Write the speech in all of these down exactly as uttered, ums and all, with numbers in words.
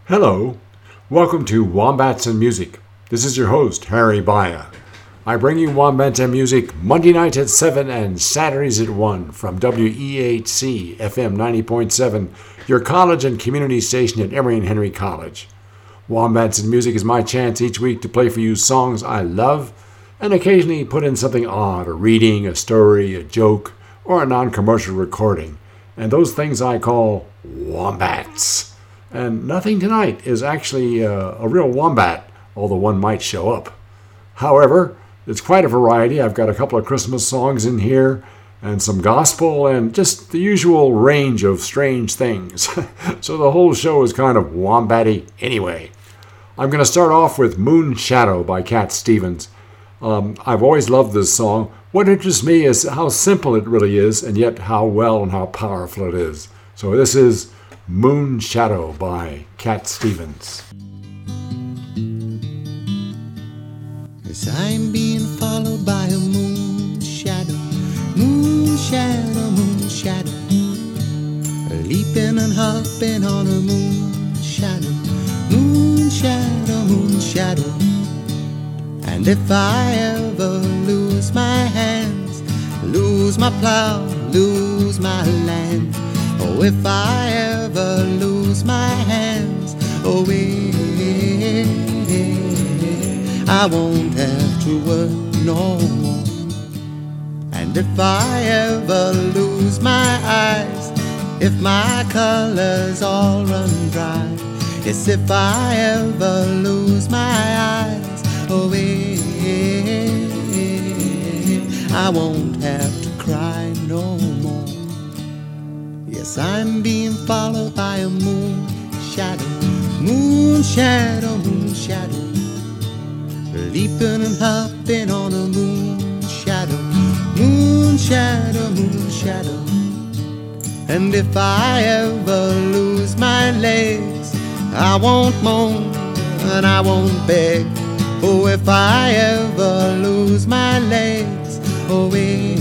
Hello, welcome to Wombats and Music. This is your host, Harry Baya. I bring you Wombats and Music Monday nights at seven and Saturdays at one from W E H C F M ninety point seven, your college and community station at Emory and Henry College. Wombats and Music is my chance each week to play for you songs I love and occasionally put in something odd, a reading, a story, a joke, or a non-commercial recording. And those things I call Wombats. And nothing tonight is actually uh, a real wombat, although one might show up. However, it's quite a variety. I've got a couple of Christmas songs in here, and some gospel, and just the usual range of strange things. So the whole show is kind of wombatty anyway. I'm going to start off with Moon Shadow by Cat Stevens. Um, I've always loved this song. What interests me is how simple it really is, and yet how well and how powerful it is. So this is Moon Shadow by Cat Stevens. As I'm being followed by a moon shadow, moon shadow, moon shadow, leaping and hopping on a moon shadow, moon shadow, moon shadow. And if I ever lose my hands, lose my plow, lose my land, oh, if I ever lose my hands, oh, eh, I won't have to work no more. And if I ever lose my eyes, if my colors all run dry, yes, if I ever lose my eyes, oh, eh, I won't have to cry no more. Yes, I'm being followed by a moon shadow, moon shadow, moon shadow, leaping and hopping on a moon shadow, moon shadow, moon shadow. And if I ever lose my legs, I won't moan and I won't beg. Oh, if I ever lose my legs, oh, eh,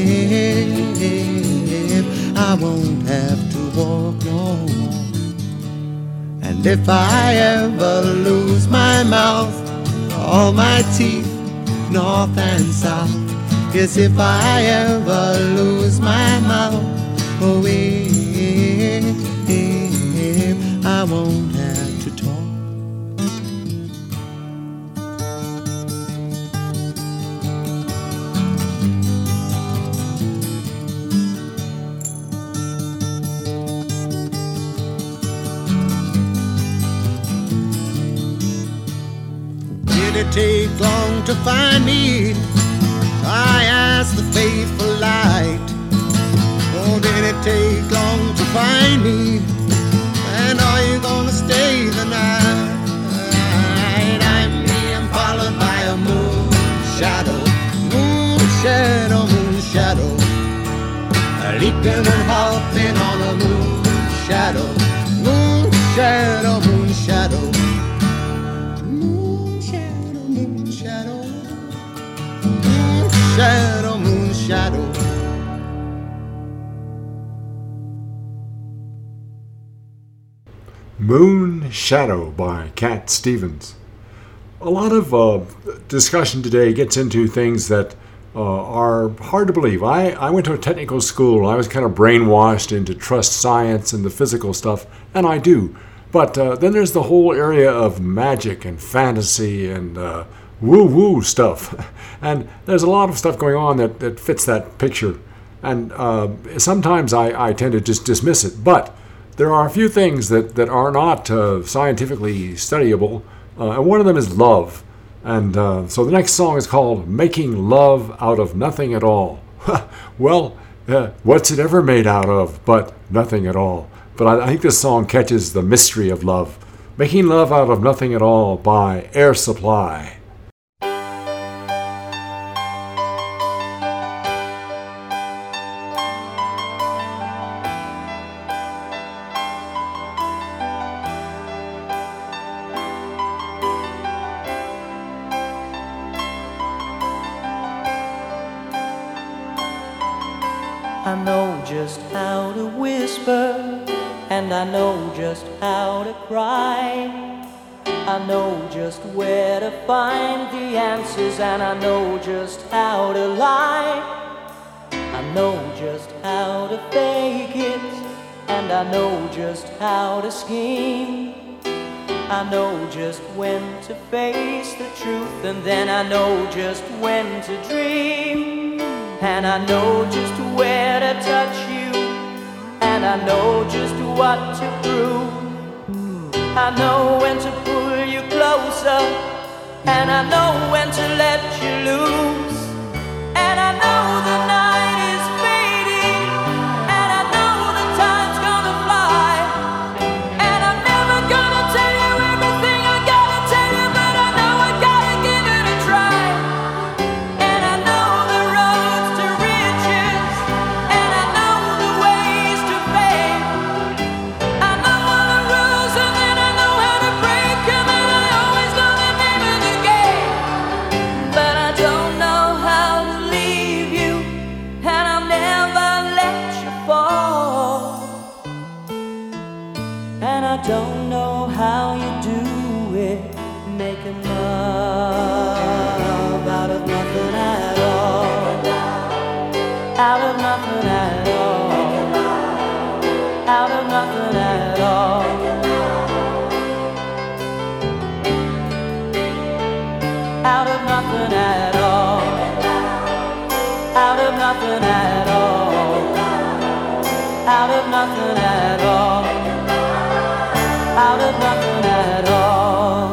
I won't have to walk no more. And if I ever lose my mouth, all my teeth, north and south, yes, if I ever lose my mouth, oh, eh, I won't have to talk. Did it take long to find me? I asked the faithful light. Oh, did it take long to find me? And are you gonna stay the night? I'm being followed by a moon shadow, moon shadow, moon shadow, leaping and hopping on a moon shadow, moon shadow, moon shadow. Shadow, moon shadow. Moon Shadow by Cat Stevens. A lot of uh, discussion today gets into things that uh, are hard to believe. I, I went to a technical school. I was kind of brainwashed into trust science and the physical stuff, and I do. But uh, then there's the whole area of magic and fantasy and uh, woo-woo stuff. And there's a lot of stuff going on that, that fits that picture. And uh, sometimes I, I tend to just dismiss it. But there are a few things that, that are not uh, scientifically studyable. Uh, and one of them is love. And uh, so the next song is called Making Love Out of Nothing at All. Well, uh, what's it ever made out of but nothing at all? But I, I think this song catches the mystery of love. Making Love Out of Nothing at All by Air Supply. I know just how to whisper, and I know just how to cry. I know just where to find the answers, and I know just how to lie. I know just how to fake it, and I know just how to scheme. I know just when to face the truth, and then I know just when to dream. And I know just where to touch you, and I know just what to prove. I know when to pull you closer, and I know when to let you loose. And I know the night is fading, and I know the time's gonna fly. And I'm never gonna tell you everything I gotta tell you, but I know I gotta give it a try. And I know the roads to riches, and I know the ways to fame. I know all the rules, and then I know how to break them, and I always know the name of the game. But I don't know how to leave you, and I'll never let you fall. And I don't know how you do it, making love out of nothing at all. Out of nothing at all. Out of nothing at all. Out of nothing at all. Out of nothing at all. Out of nothing at all. Out of nothing at all.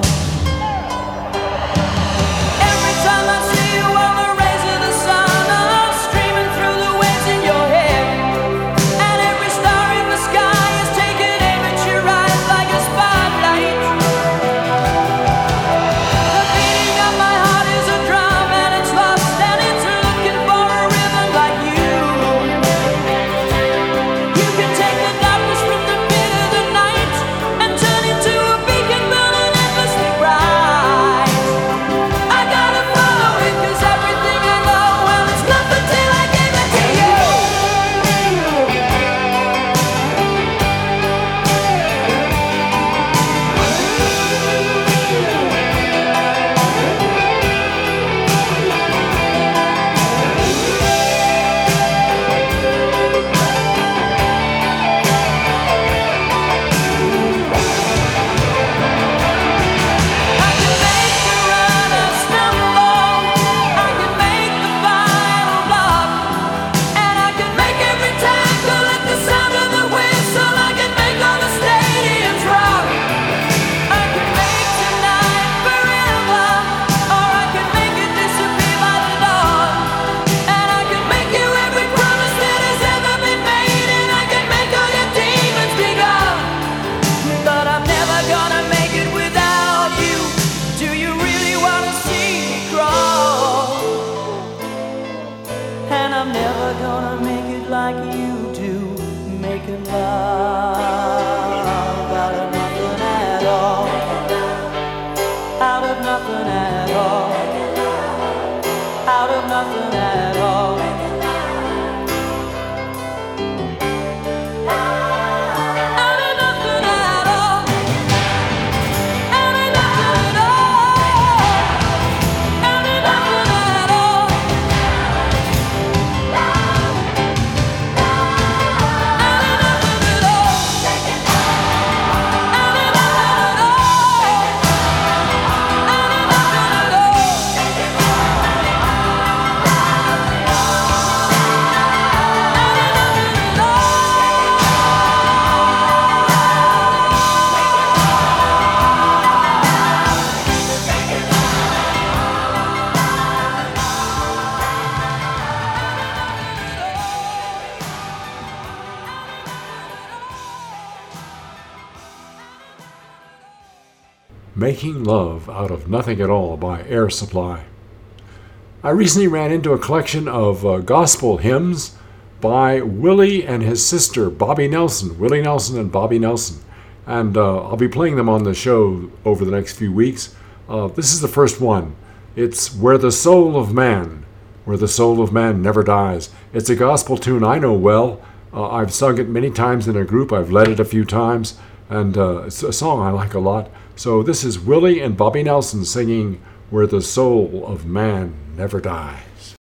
Every time I see you on the rays of the sun, I'm streaming through the waves in your head. And every star in the sky is taking aim at your eyes like a spotlight. The beating of my heart is a drum, and it's lost, and it's looking for a rhythm like you. You can take the darkness from the pit of the night and turn it to a beacon burning endlessly bright. I gotta follow it, 'cause everything I know, well, it's nothing till I give it to you. I can make the runner stumble, I can make the final block, and I can make every tackle at the sound of the whistle. I can make all the stadiums rock. I can make tonight forever, or I can make it disappear by the dawn. And I can make you every promise that has ever been made, and I can make all your demons be gone. But I'm never gonna make it without you. Do you really wanna see me crawl? And I'm never gonna make it like you do, making love out of nothing at all. Out of nothing at all. Out of nothing at all. Out of nothing at all. Out of nothing at all. Out of nothing at all. Making Love Out of Nothing at All by Air Supply. I recently ran into a collection of uh, gospel hymns by Willie and his sister, Bobby Nelson, Willie Nelson and Bobby Nelson. And uh, I'll be playing them on the show over the next few weeks. Uh, this is the first one. It's Where the Soul of Man, Where the Soul of Man Never Dies. It's a gospel tune I know well. Uh, I've sung it many times in a group. I've led it a few times. and uh, it's a song I like a lot. So this is Willie and Bobby Nelson singing Where the Soul of Man Never Dies.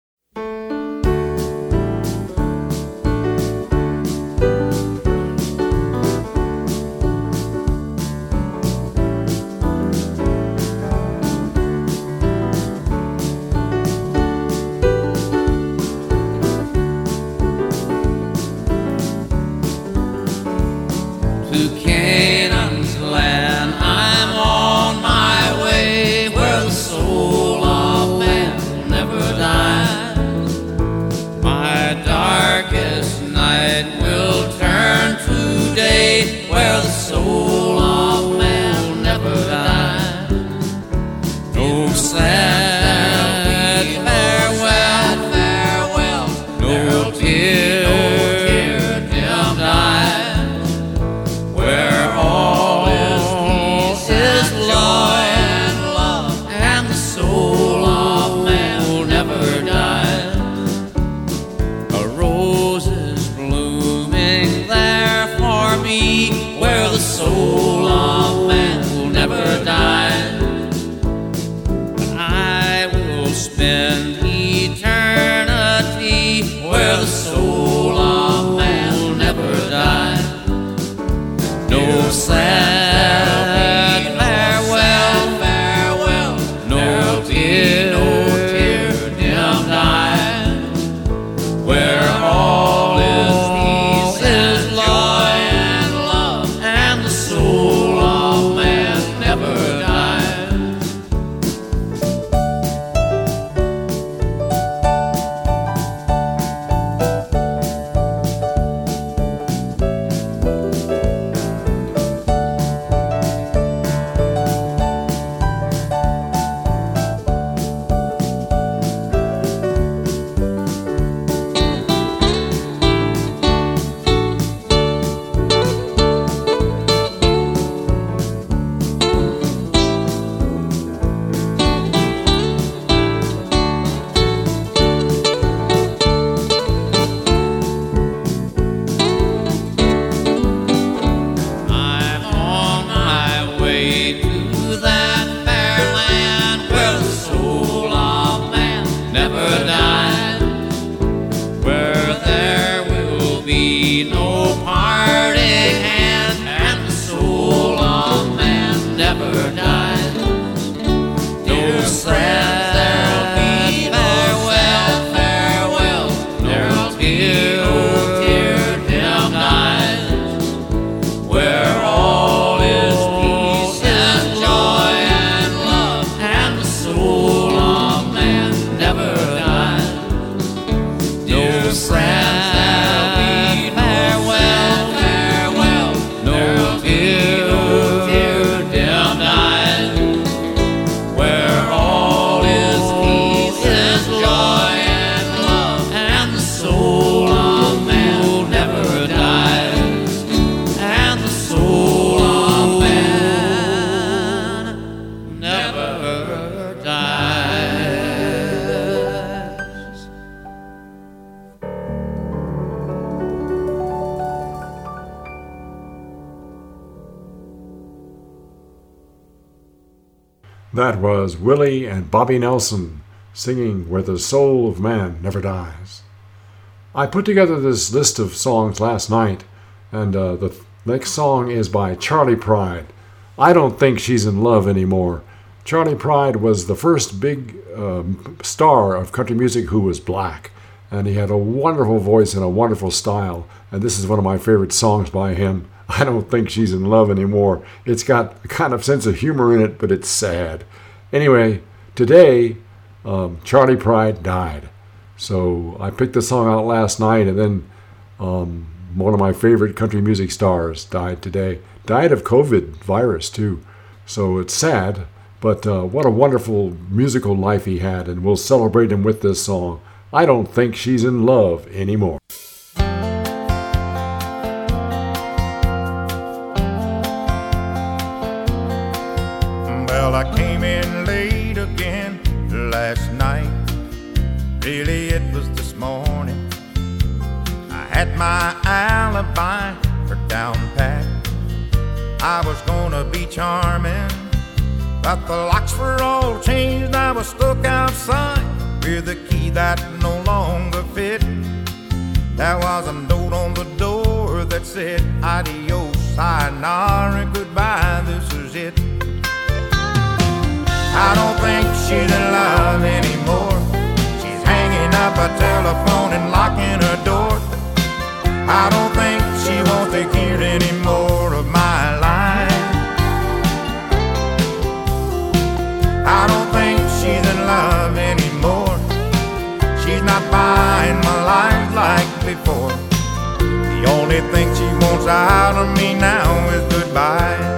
That was Willie and Bobby Nelson singing Where the Soul of Man Never Dies. I put together this list of songs last night, and uh, the next song is by Charley Pride. I Don't Think She's in Love Anymore. Charley Pride was the first big um, star of country music who was black, and he had a wonderful voice and a wonderful style, and this is one of my favorite songs by him. I Don't Think She's in Love Anymore. It's got a kind of sense of humor in it, but it's sad. Anyway, today, um, Charley Pride died. So I picked the song out last night, and then um, one of my favorite country music stars died today. Died of COVID virus, too. So it's sad, but uh, what a wonderful musical life he had, and we'll celebrate him with this song, I Don't Think She's in Love Anymore. Well, I came in late again last night. Really, it was this morning. I had my alibi for down pat. I was gonna be charming, but the locks were all changed. I was stuck outside with a key that no longer fit. There was a note on the door that said adios, sayonara, goodbye, this is it. I don't think she's in love anymore. She's hanging up a telephone and locking her door. I don't think she wants to hear any more of my life. I don't think she's in love anymore. She's not buying my life like before. The only thing she wants out of me now is goodbye.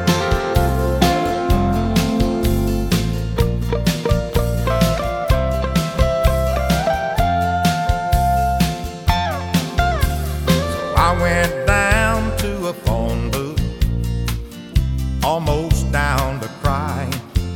I went down to a phone booth, almost down to cry,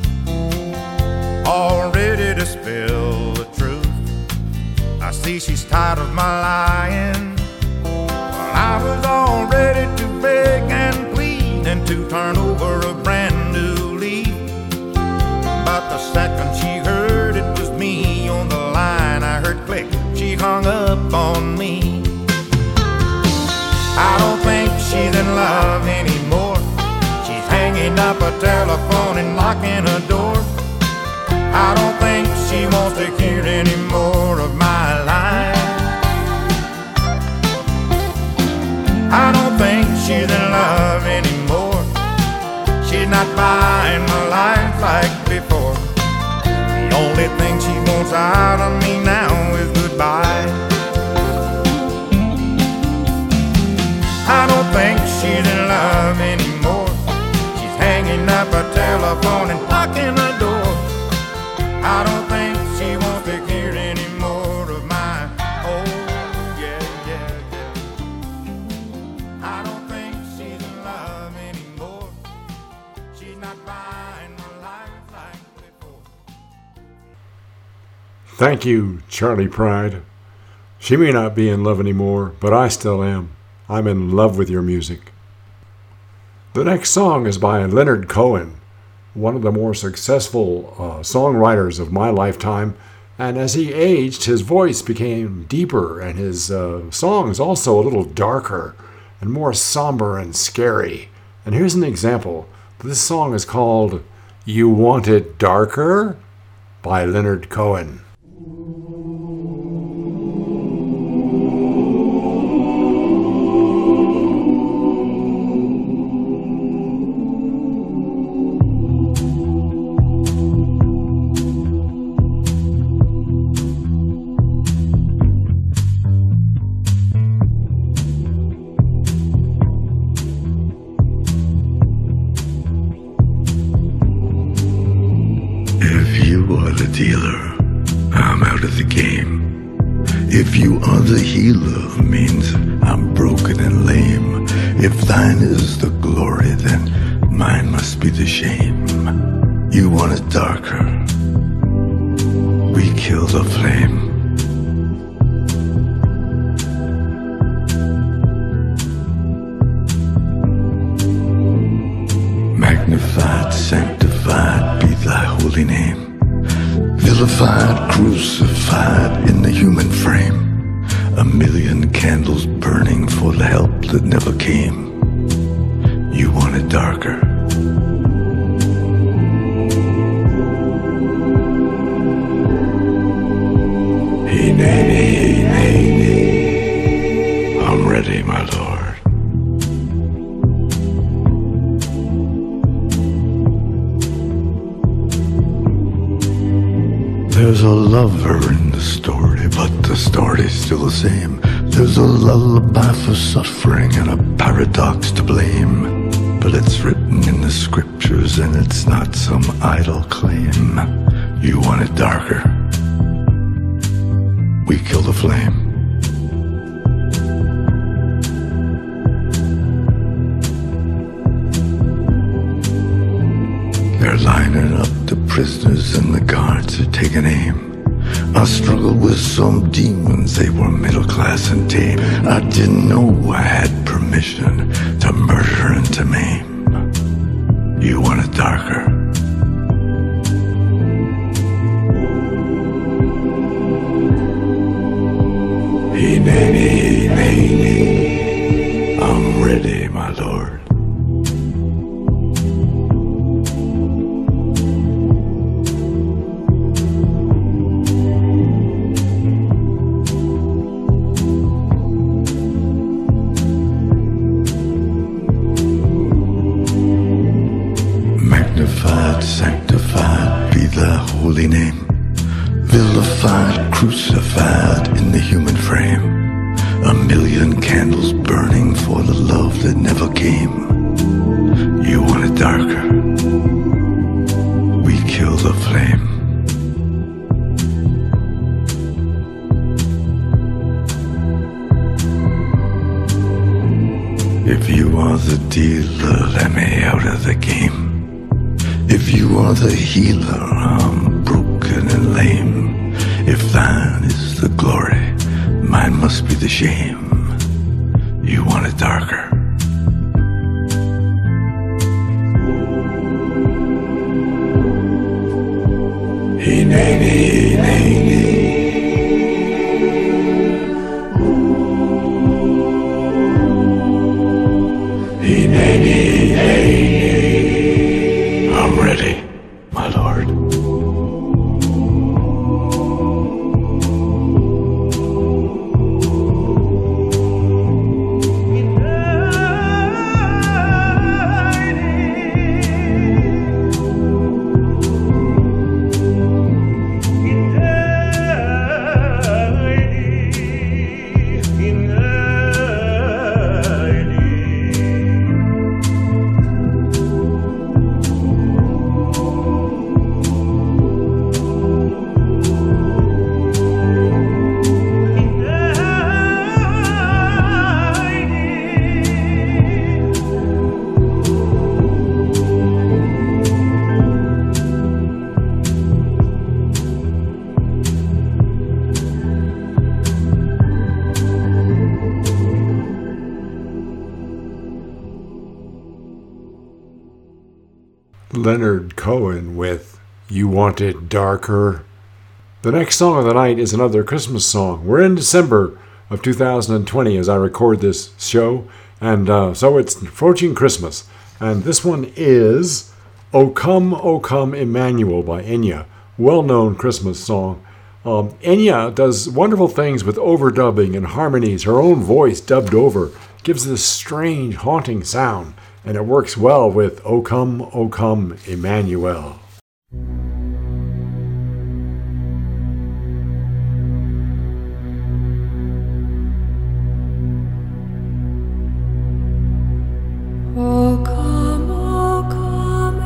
all ready to spill the truth. I see she's tired of my lying. Well, I was all ready to beg and plead and to turn over a brand new leaf. But the second she heard it was me on the line, I heard click, she hung up on me. I don't think she's in love anymore. She's hanging up a telephone and locking her door. I don't think she wants to hear any more of my life. I don't think she's in love anymore. She's not buying my life like before. The only thing she wants out of me now is goodbye. I don't think she's in love anymore. She's hanging up a telephone and locking her door. I don't think she wants to hear any more of my, oh, yeah, yeah, yeah. I don't think she's in love anymore. She's not buying my life like before. Thank you, Charlie Pride. She may not be in love anymore, but I still am. I'm in love with your music. The next song is by Leonard Cohen, one of the more successful uh, songwriters of my lifetime. And as he aged, his voice became deeper and his uh, songs also a little darker and more somber and scary. And here's an example. This song is called You Want It Darker by Leonard Cohen. Dealer, I'm out of the game. If you are the healer, means I'm broken and lame. If thine is the glory, then mine must be the shame. You want it darker, we kill the flame. Magnified, sanctified be thy holy name. Vilified, crucified in the human frame. A million candles burning for the help that never came. You want it darker. Hey, nay, nay, nay, nay. I'm ready, my lord. There's a lover in the story, but the story's still the same. There's a lullaby for suffering and a paradox to blame. But it's written in the scriptures and it's not some idle claim. You want it darker, we kill the flame. They're lining up the prisoners and the guards are taking aim. I struggled with some demons, they were middle class and tame. I didn't know I had permission to murder and to maim. You want it darker. Hineni, hineni, I'm ready, my lord. Magnified, sanctified be thy holy name. Vilified, crucified in the human frame. A million candles burning for the love that never came. You want it darker. We kill the flame. If you are the dealer, let me out of the game. If you are the healer, I'm broken and lame. If thine is the glory, mine must be the shame. You want it darker. Hineni, hineni. Hineni, hineni. I'm ready, my lord. Leonard Cohen with You Want It Darker. The next song of the night is another Christmas song. We're in December of two thousand twenty as I record this show, and uh, so it's approaching Christmas. And this one is O Come, O Come, Emmanuel by Enya, well-known Christmas song. Um, Enya does wonderful things with overdubbing and harmonies. Her own voice dubbed over gives this strange, haunting sound. And it works well with O Come, O Come, Emmanuel. O come, O come,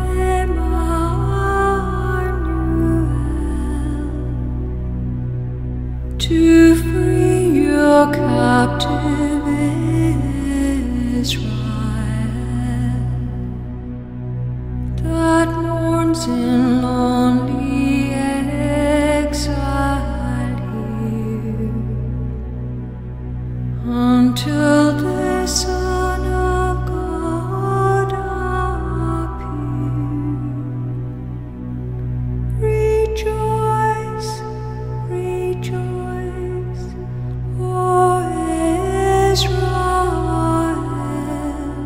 Emmanuel, to free your captive Israel. That mourns in lonely exile here, until the Son of God appear. Rejoice, rejoice, O Israel,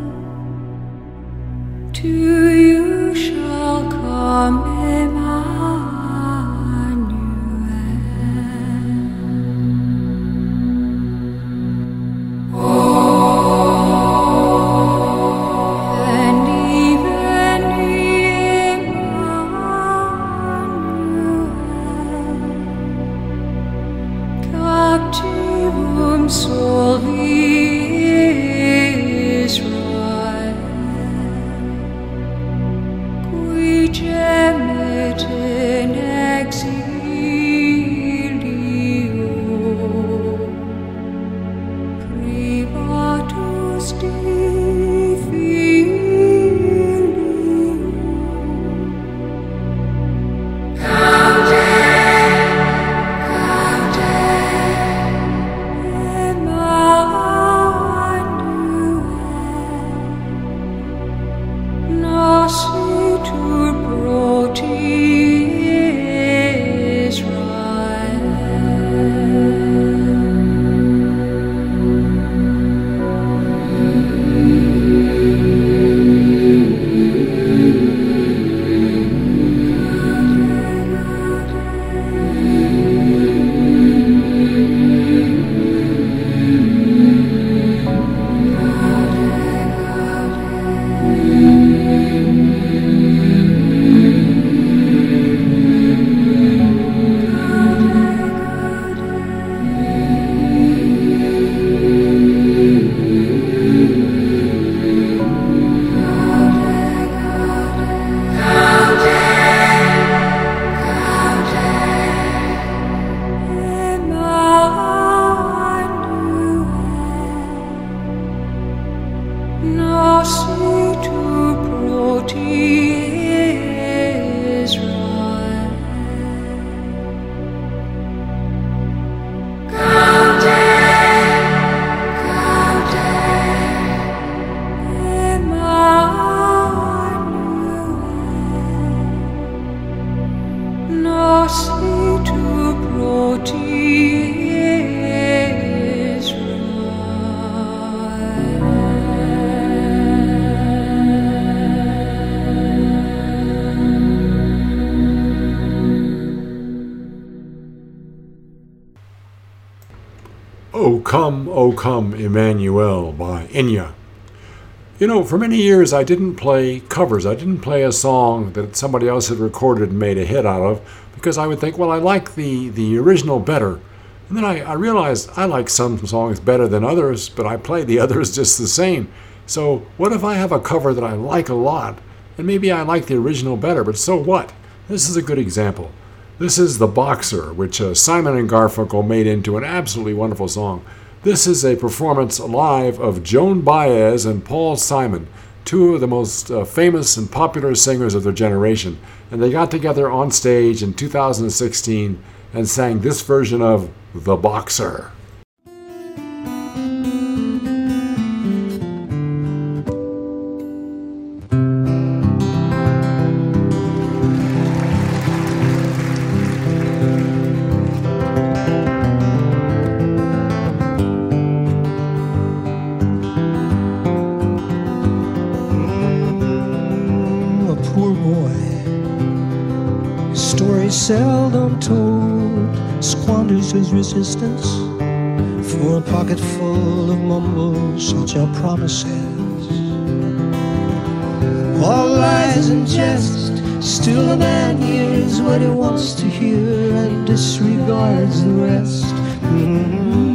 to you shall come Emmanuel. duty is O Come, O Come, Emmanuel by Enya. You know, for many years I didn't play covers. I didn't play a song that somebody else had recorded and made a hit out of because I would think, well, I like the, the original better. And then I, I realized I like some songs better than others, but I play the others just the same. So what if I have a cover that I like a lot, and maybe I like the original better, but so what? This is a good example. This is The Boxer, which uh, Simon and Garfunkel made into an absolutely wonderful song. This is a performance live of Joan Baez and Paul Simon, two of the most uh, famous and popular singers of their generation. And they got together on stage in two thousand sixteen and sang this version of The Boxer. Seldom told, squanders his resistance for a pocket full of mumbles, such are promises. All lies and jest, still a man hears what he wants to hear and disregards the rest. Mm-hmm.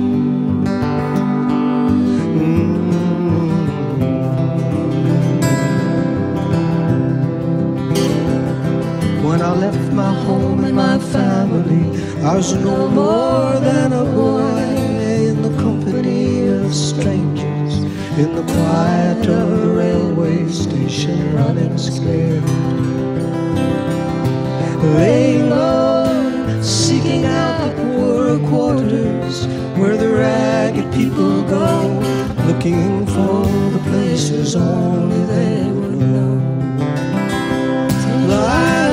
When I left my home and my family, I was no more than a boy in the company of strangers, in the quiet of a railway station, running scared, laying low, seeking out the poorer quarters where the ragged people go, looking for the places only they would know. Lie,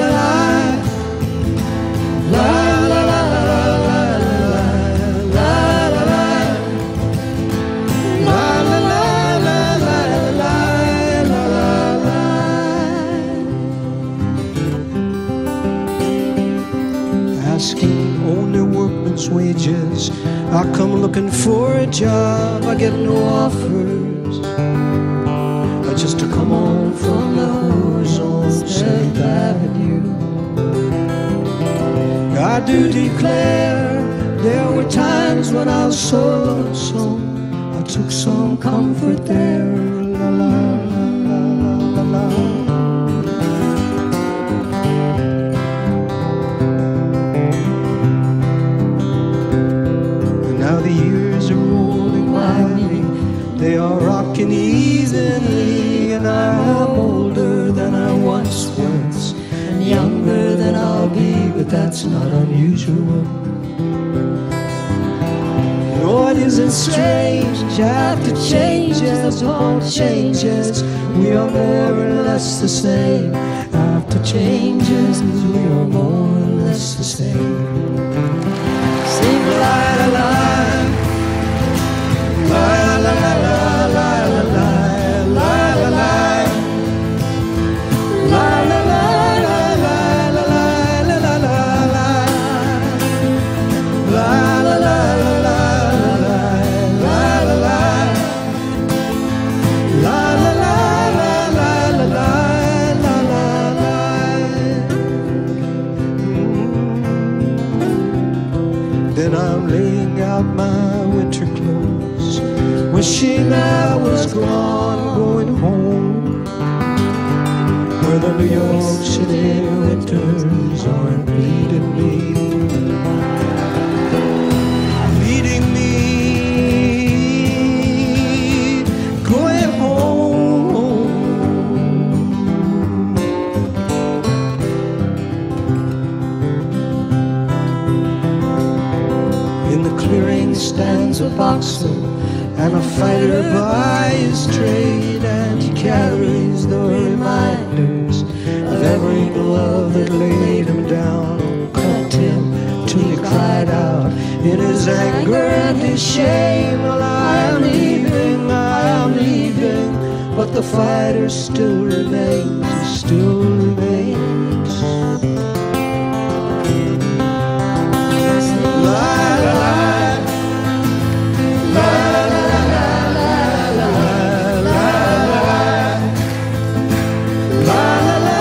asking only workman's wages, I come looking for a job, I get no offers. I just to come on from the whores on Seventh Avenue. I do declare there were times when I was so lonesome, I took some comfort there. La la la la la la. Now the years are rolling by me, they are rocking easily, and I am older than I once was, and younger than I'll be, but that's not unusual. No, it isn't strange, after changes upon changes, we are more or less the same. After changes, we are more or less the same. Sing la la la. La la la la la la la la la la. La la la la la la la la la. La la la la la la la la. La la la la la la la la. Then I'm laying out my winter clothes, wishing I was gone, going home, where the New York City winters aren't bleeding me, leading me, going home. In the clearing stands a boxer and a fighter by his trade, and he carries the reminders of every glove that laid him down, cut him to till he cried out in his anger and his shame. Well, I am leaving, I am leaving, but the fighter still remains, he still remains. La la la, la la la la la la la la la.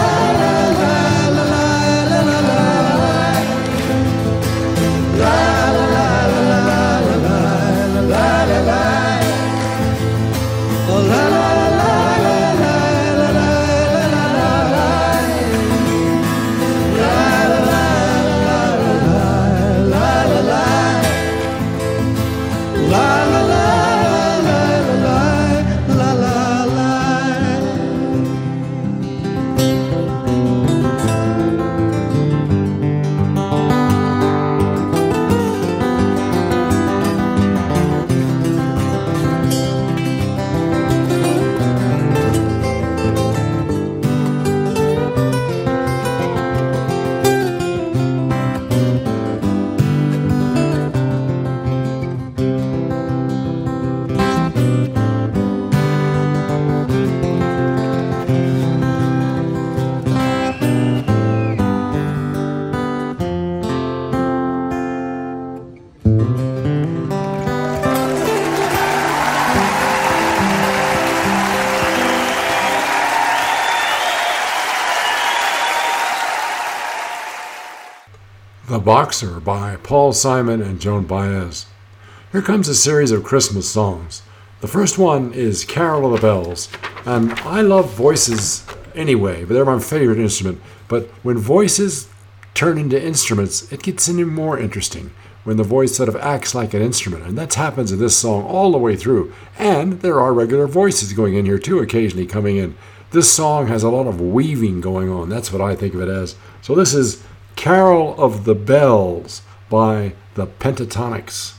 The Boxer by Paul Simon and Joan Baez. Here comes a series of Christmas songs. The first one is Carol of the Bells, and I love voices anyway, but they're my favorite instrument. But when voices turn into instruments, it gets even more interesting when the voice sort of acts like an instrument, and that happens in this song all the way through. And there are regular voices going in here too, occasionally coming in. This song has a lot of weaving going on. That's what I think of it as. So this is Carol of the Bells by the Pentatonics.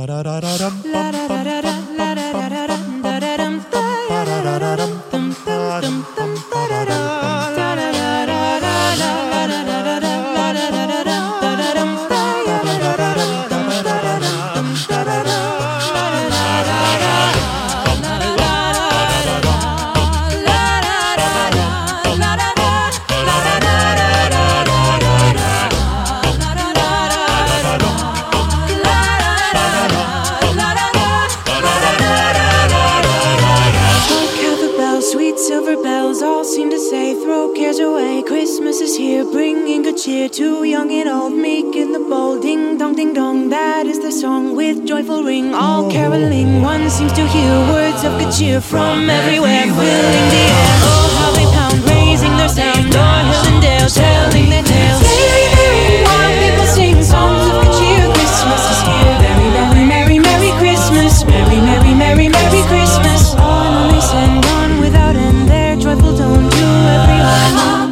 Too young and old, meek and the bold, ding dong, ding dong, that is the song with joyful ring, all caroling. One seems to hear words of good cheer from everywhere, filling the air. Oh, how they pound, raising their sound, o'er hill and dale, telling their tales. Merry, merry, while people sing songs of good cheer. Christmas is here. Merry, merry, merry, merry Christmas. Merry, merry, merry, merry Christmas. On they send on without end their joyful tone to everyone.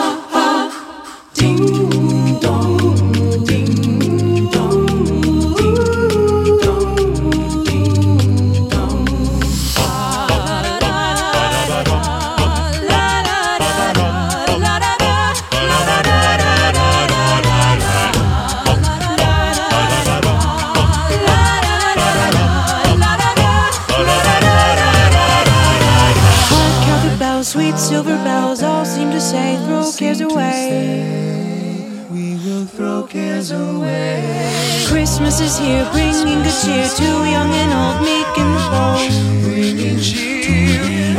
Sweet silver bells all seem to say, throw cares away. We will throw cares away. Christmas is here, bringing good cheer to young and old, meek and bold. Bringing cheer.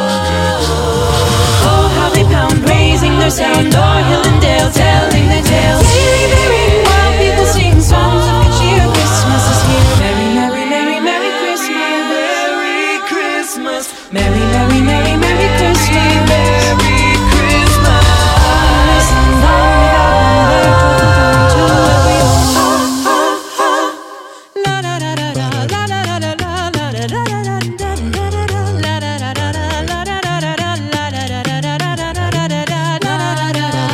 Oh, how they pound, raising their sound, o'er hill and dale, telling their tales. Merry, merry, while people sing songs of good cheer. Christmas is here. Merry, merry, merry, merry Christmas. Merry Christmas. Merry, merry, merry, merry Christmas. Merry Christmas. Listen on without their joyful tone to everyone. La la la la la la la la la la la la la la la.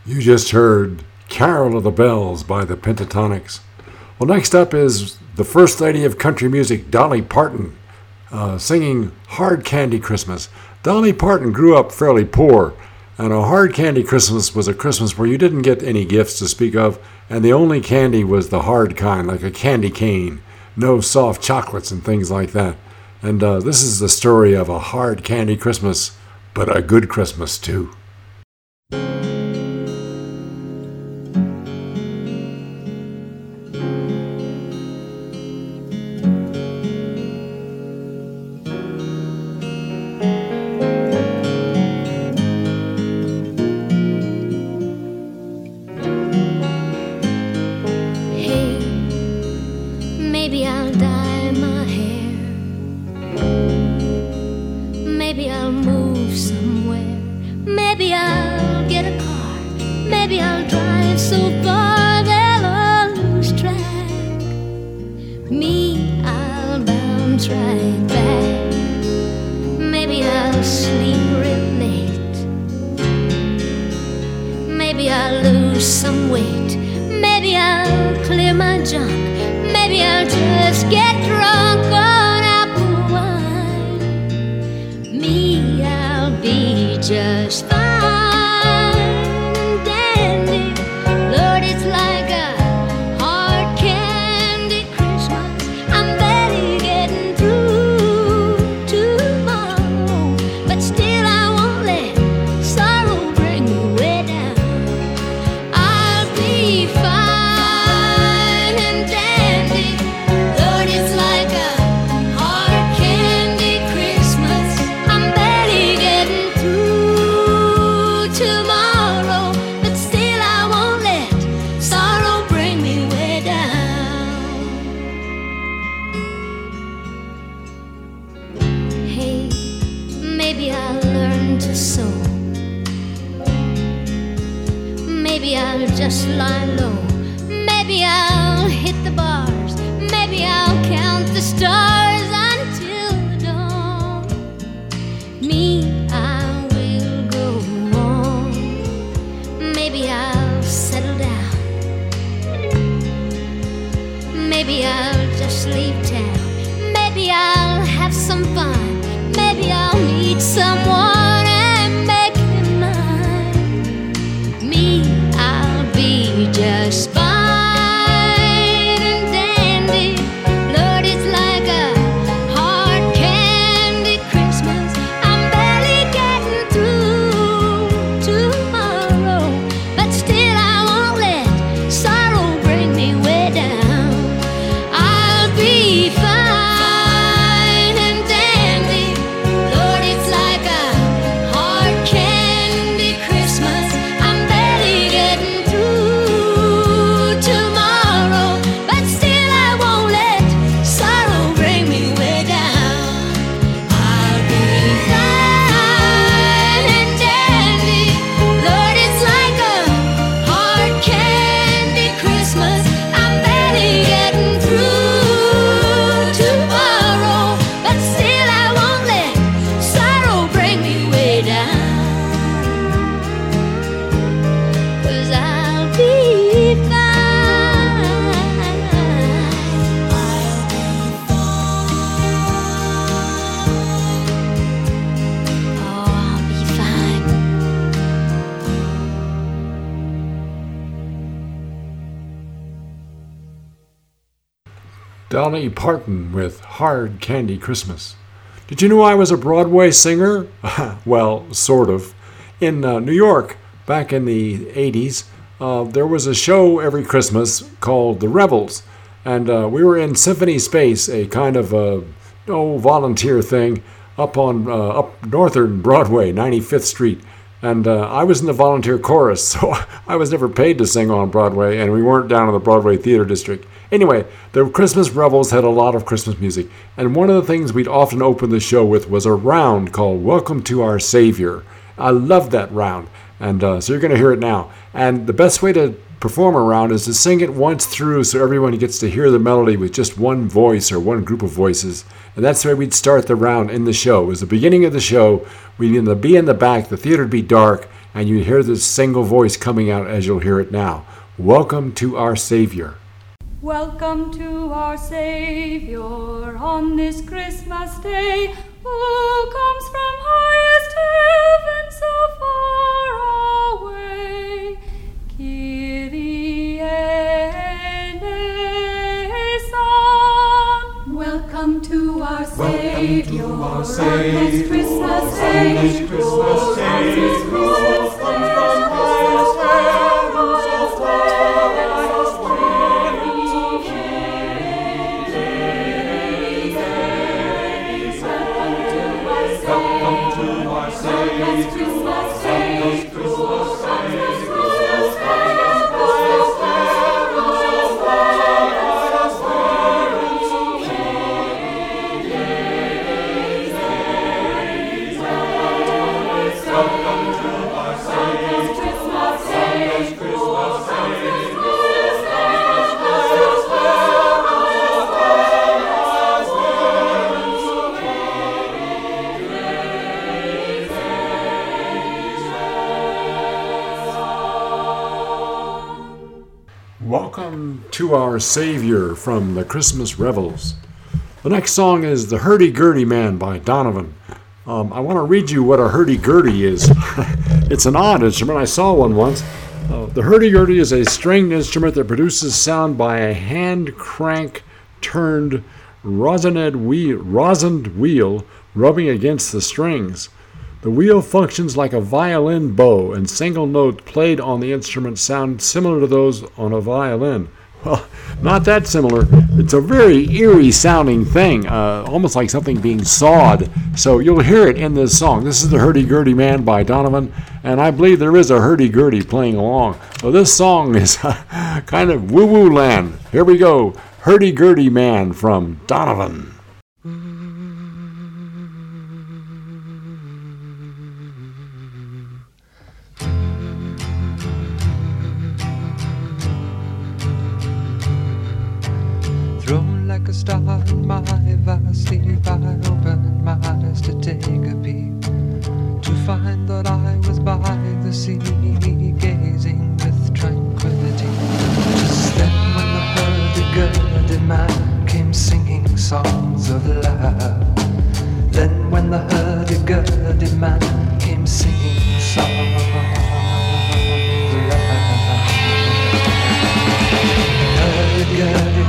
You just heard Carol of the Bells by the Pentatonics. Well, next up is the First Lady of Country Music, Dolly Parton, uh, singing Hard Candy Christmas. Dolly Parton grew up fairly poor, and a hard candy Christmas was a Christmas where you didn't get any gifts to speak of, and the only candy was the hard kind, like a candy cane. No soft chocolates and things like that. And uh, this is the story of a hard candy Christmas, but a good Christmas too. Dolly Parton with Hard Candy Christmas. Did you know I was a Broadway singer? Well, sort of. In uh, New York, back in the eighties, uh, there was a show every Christmas called The Rebels. And uh, we were in Symphony Space, a kind of a oh, volunteer thing up on uh, up Northern Broadway, ninety-fifth Street. And uh, I was in the volunteer chorus, so I was never paid to sing on Broadway, and we weren't down in the Broadway Theater District. Anyway, the Christmas Revels had a lot of Christmas music, and one of the things we'd often open the show with was a round called Welcome to Our Savior. I loved that round, and uh, so you're going to hear it now. And the best way to perform a round is to sing it once through so everyone gets to hear the melody with just one voice or one group of voices. And that's the way we'd start the round in the show. It was the beginning of the show. We'd be in the back, the theater would be dark, and you hear this single voice coming out as you'll hear it now. Welcome to our Savior. Welcome to our Savior on this Christmas day, who comes from highest heaven so far away. Kyrie eleison. Welcome to our Savior on this Christmas day, who comes from highest heaven so far away. Welcome to our Savior from the Christmas Revels. The next song is The Hurdy-Gurdy Man by Donovan. Um, I want to read you what a hurdy-gurdy is. It's an odd instrument. I saw one once. Uh, the hurdy-gurdy is a stringed instrument that produces sound by a hand crank turned rosined wheel, rosined wheel rubbing against the strings. The wheel functions like a violin bow, and single notes played on the instrument sound similar to those on a violin. Well, not that similar. It's a very eerie sounding thing, uh, almost like something being sawed. So you'll hear it in this song. This is The Hurdy-Gurdy Man by Donovan, and I believe there is a hurdy-gurdy playing along. So this song is kind of woo-woo land. Here we go. Hurdy-Gurdy Man from Donovan. Thrown like a star in my vast sleep, I opened my eyes to take a peep, to find that I was by the sea, gazing with tranquility. Just then when the hurdy-gurdy man came singing songs of love, then when the hurdy-gurdy man came singing songs of love. Hurdy-gurdy,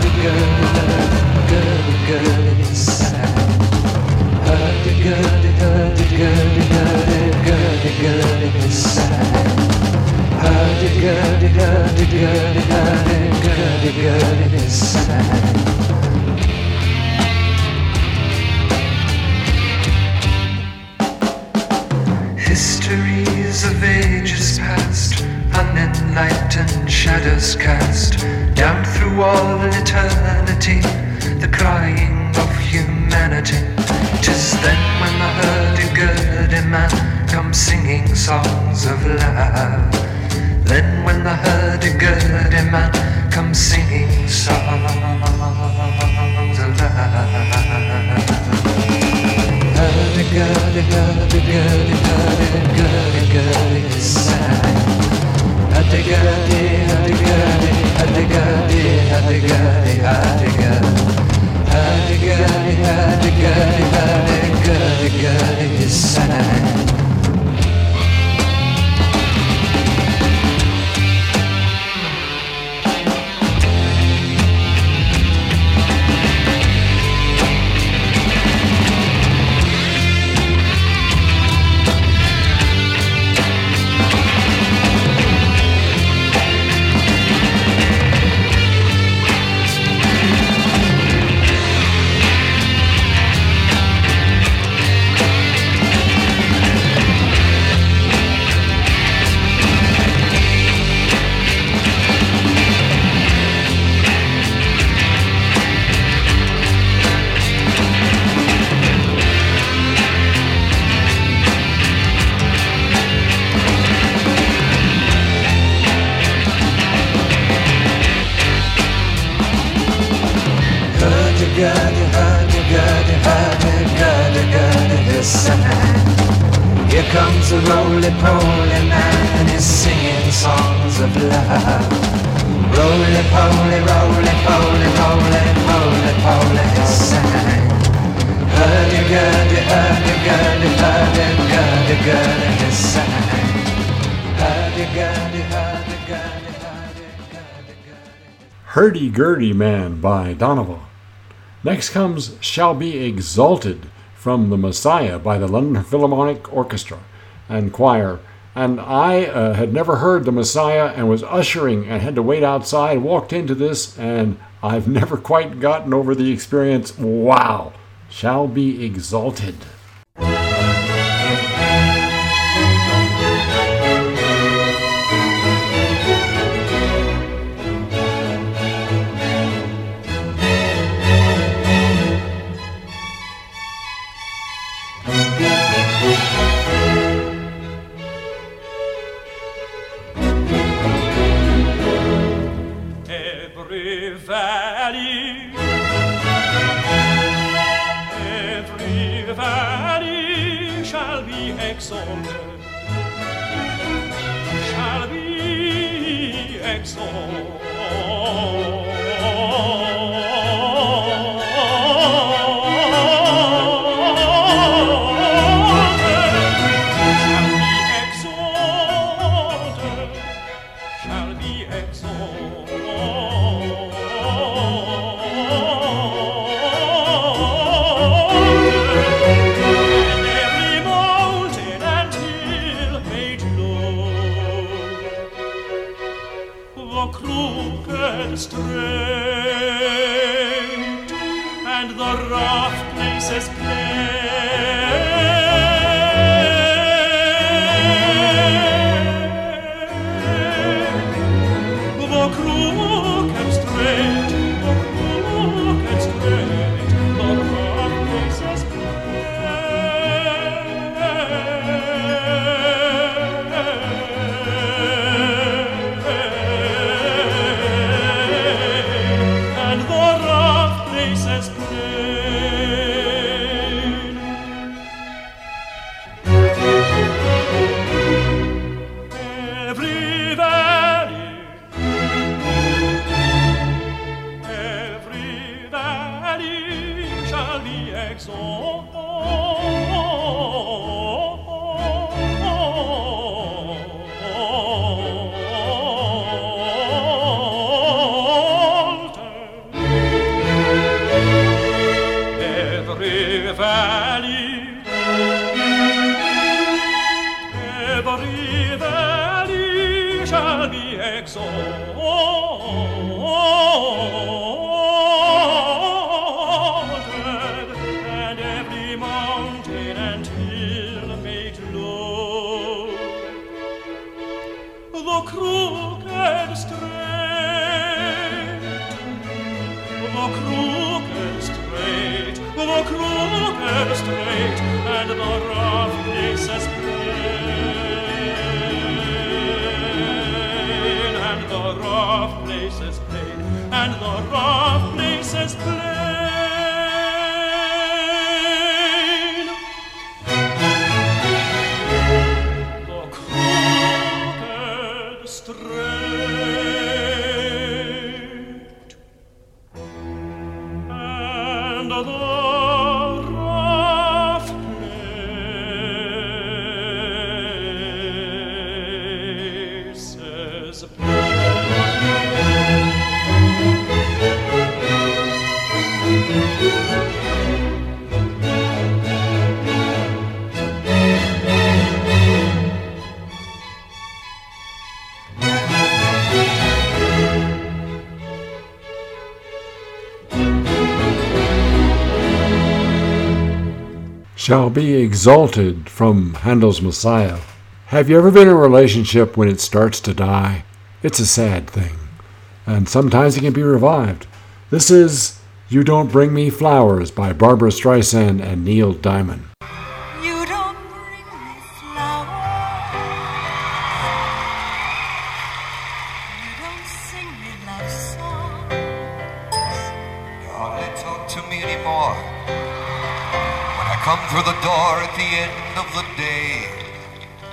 hurdy-gurdy, sad. Hurdy-gurdy, hurdy-gurdy, hurdy-gurdy, sad. Hurdy-gurdy, hurdy-gurdy, hurdy-gurdy, sad. Histories of ages past, unenlightened shadows cast down through all eternity, the crying of humanity. 'Tis then when the hurdy-gurdy man comes singing songs of love. Then when the hurdy-gurdy man comes singing songs of love. Hurdy-gurdy, hurdy-gurdy, hurdy-gurdy, sad. Hurdy-gurdy, hurdy-gurdy, hurdy-gurdy, hurdy-gurdy, hurdy-gurdy. Hurdy-gurdy, hurdy-gurdy, hurdy-gurdy, sad. 'cause the roly-poly man is singing songs of love. Roly-poly, roly-poly, roly-poly-poly sang. Hurdy-gurdy, hurdy-gurdy, hurdy-gurdy-gurdy he sang. Hurdy-gurdy, hurdy-gurdy, hurdy-gurdy-gurdy. Hurdy-Gurdy Man by Donovan. Next comes Shall Be Exalted from The Messiah by the London Philharmonic Orchestra and Choir. And I uh, had never heard The Messiah and was ushering and had to wait outside, walked into this, and I've never quite gotten over the experience. Wow! Shall Be Exalted. Every valley, every valley shall be exalted, shall be exalted. Straight and the rough places plain. The crooked straight, the crooked straight, the rough places Shall Be Exalted from Handel's Messiah. Have you ever been in a relationship when it starts to die? It's a sad thing, and sometimes it can be revived. This is You Don't Bring Me Flowers by Barbra Streisand and Neil Diamond. You don't bring me flowers, you don't sing me love songs, you hardly talk to me anymore. When I come through the door at the end of the day,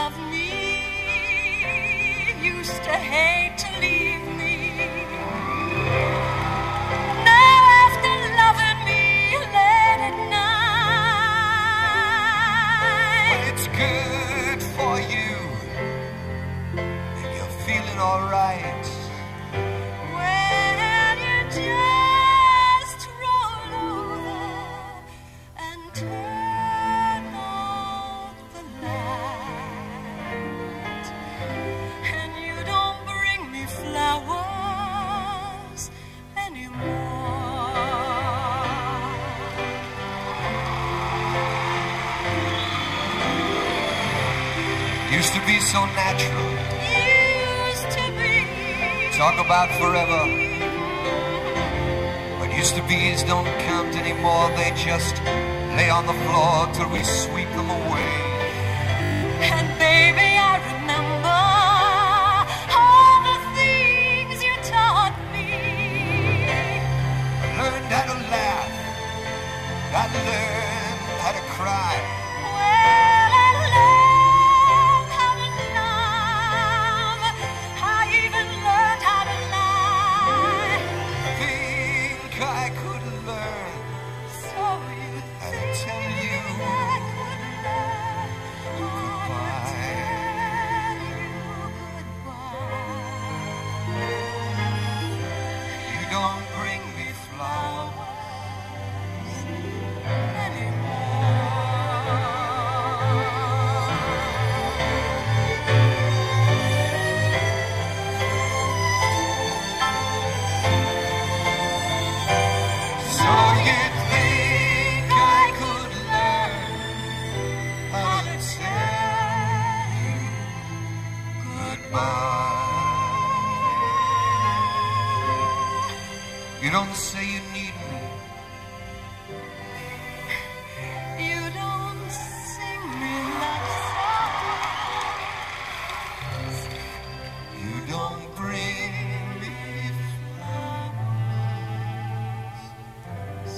love me, used to hate to leave me. Now after loving me late at night, when it's good for you and you're feeling alright, when you just roll over and turn off the light, and you don't bring me flowers anymore. used to be so natural. Used to be. Talk about forever. What used to be's don't count anymore. They just lay on the floor till we sweep them away. And baby, I remember all the things you taught me. I learned how to laugh. I learned how to cry. Well, I learned how to love. I even learned how to lie. Think I could learn So you how to think tell you I could learn how to tell you goodbye. you don't bring me flowers Anymore. So you think I could learn how to tell you goodbye? You don't say you need me. You don't sing me love songs. You don't bring me flowers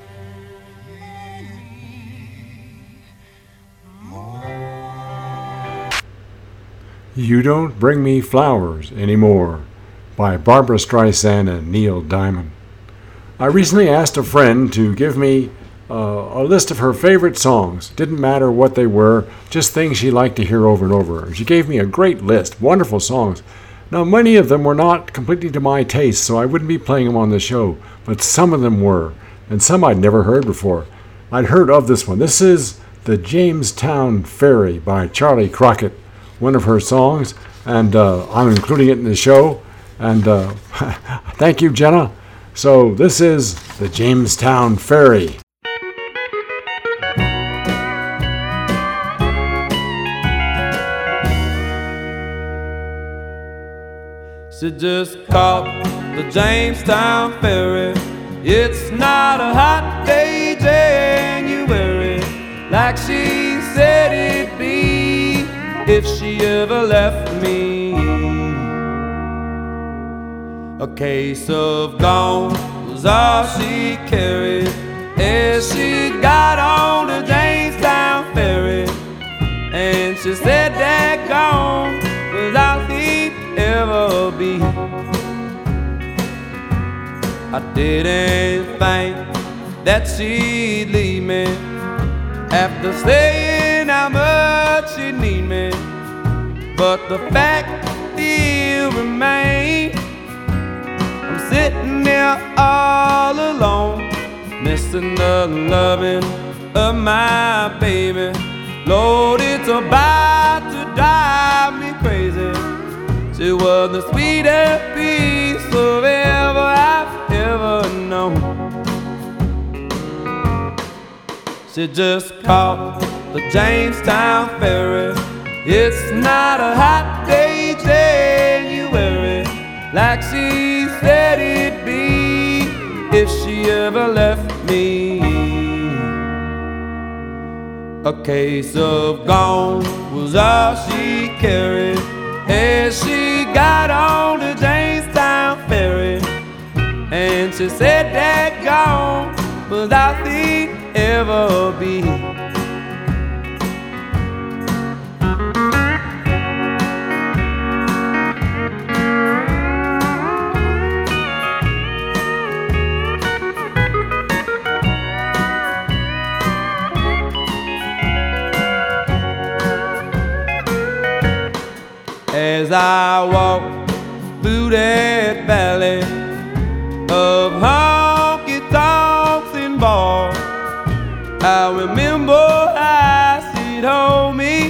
anymore. You Don't Bring Me Flowers Anymore by Barbra Streisand and Neil Diamond. I recently asked a friend to give me uh, a list of her favorite songs. Didn't matter what they were, just things she liked to hear over and over. And she gave me a great list, wonderful songs. Now, many of them were not completely to my taste, so I wouldn't be playing them on the show, but some of them were, and some I'd never heard before. I'd heard of this one. This is The Jamestown Ferry by Charlie Crockett, one of her songs, and uh, I'm including it in the show. And uh, thank you, Jenna. So this is The Jamestown Ferry. She just caught the Jamestown Ferry. It's not a hot day, January, like she said it'd be if she ever left me. A case of gone was all she carried as she got on the Jamestown Ferry. And she said that gone was all he'd ever be. I didn't think that she'd leave me after saying how much she'd need me, but the fact still remains, I'm sitting there all alone, missing the loving of my baby. Lord, it's about to drive me crazy. She was the sweetest piece of ever I've ever known. She just caught the Jamestown Ferry. It's not a hot day, January, like she said it'd be if she ever left me. A case of gone was all she carried as she got on the Jamestown Ferry. And she said that gone was all she'd ever be. I walk through that valley of honky-tonks and bars, I remember how she'd hold me,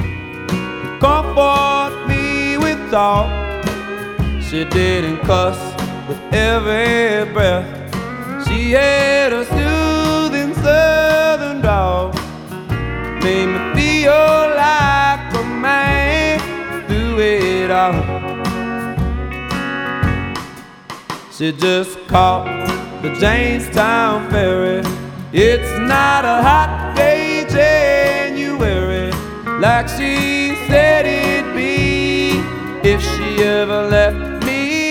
comfort me with talk. She didn't cuss with every breath. She had a soothing southern drawl, made me feel like a man through it all. She just caught the Jamestown ferry. It's not a hot day, January, like she said it'd be if she ever left me.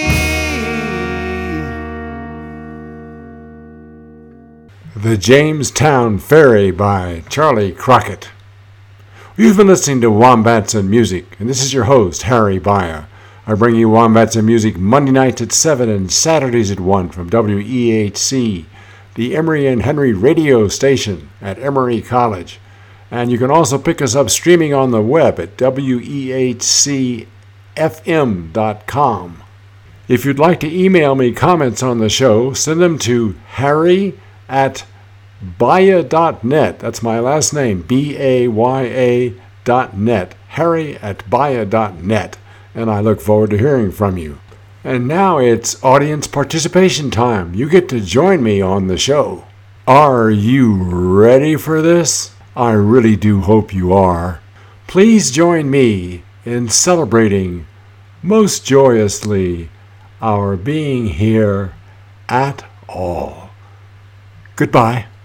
The Jamestown Ferry by Charlie Crockett. You've been listening to Wombats and Music, and this is your host, Harry Baya. I bring you Wombats and Music Monday nights at seven and Saturdays at one from W E H C, the Emory and Henry radio station at Emory College. And you can also pick us up streaming on the web at W E H C F M dot com. If you'd like to email me comments on the show, send them to Harry at Baya dot net. That's my last name, B A Y A dot net. Harry at Baya dot net. And I look forward to hearing from you. And now it's audience participation time. You get to join me on the show. Are you ready for this? I really do hope you are. Please join me in celebrating most joyously our being here at all. Goodbye.